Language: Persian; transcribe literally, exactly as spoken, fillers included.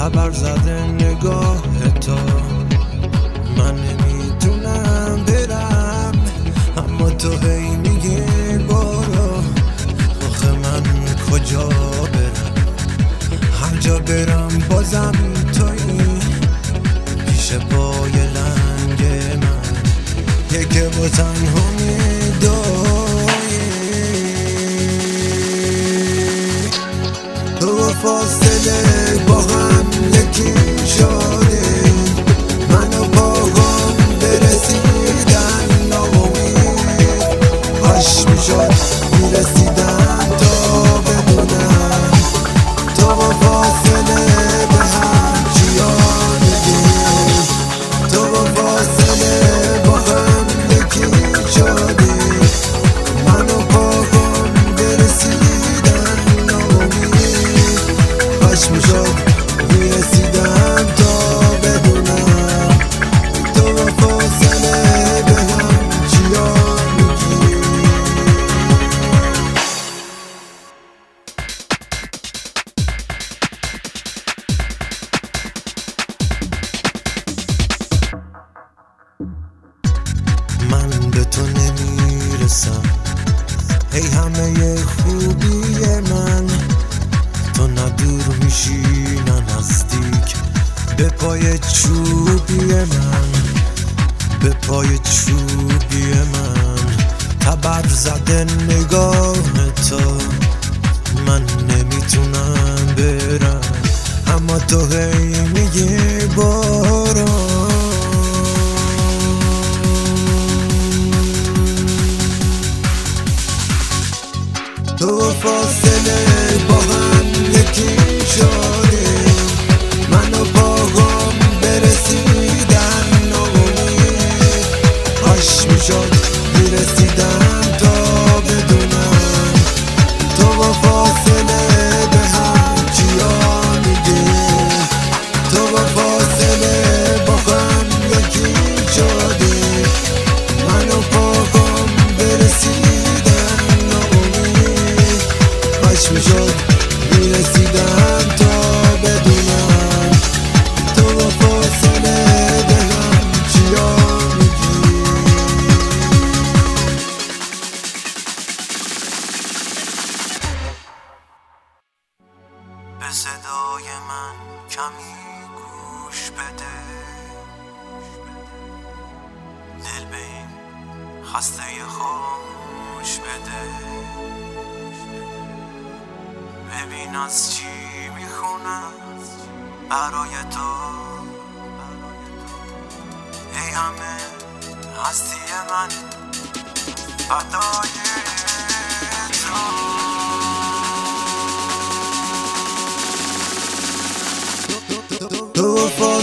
خبر زده نگاه تو. من نمیتونم برم اما تو هی میگی برو. آخه من کجا برم؟ هر جا برم بازم تویی پیش پای لنگ من، یکی با تنها میدوی. تو فاصله با هم یکی شده، من و پاهم برسیدن ناامید. کاش میشد میرسیدم تا بدونم تو با فاصله به هم چیا میگی. تو با فاصله با هم یکی شدی، من و پاهم برسیدن ناامید. کاش میشد میرسیدم تا بدونم تو با فاصله به هم چیا میگی. من به تو نمیرسم ای همه خوبی من، تو نه دور میشی نه نزدیک به پای چوبی من. به پای چوبی من تبر زده نگاه تو. من نمیتونم برم اما تو هی میگی برو. تو فاصله با هم یکی شدیم، من و پاهم برسیدن ناامید. کاش میشد میرسیدم تا بدونم تو با فاصله به هم چیا میگی. تو با فاصله با هم یکی شدیم، من و پاهم برسیدن ناامید. کاش میشد میرسیدم تا بدونم تو با فاصله به هم چیا میگی. به صدای من کمی گوش بده، دل به این خسته خاموش بده. ببین از چی میخونم برای تو، ای همه هستی من فدای تو. تو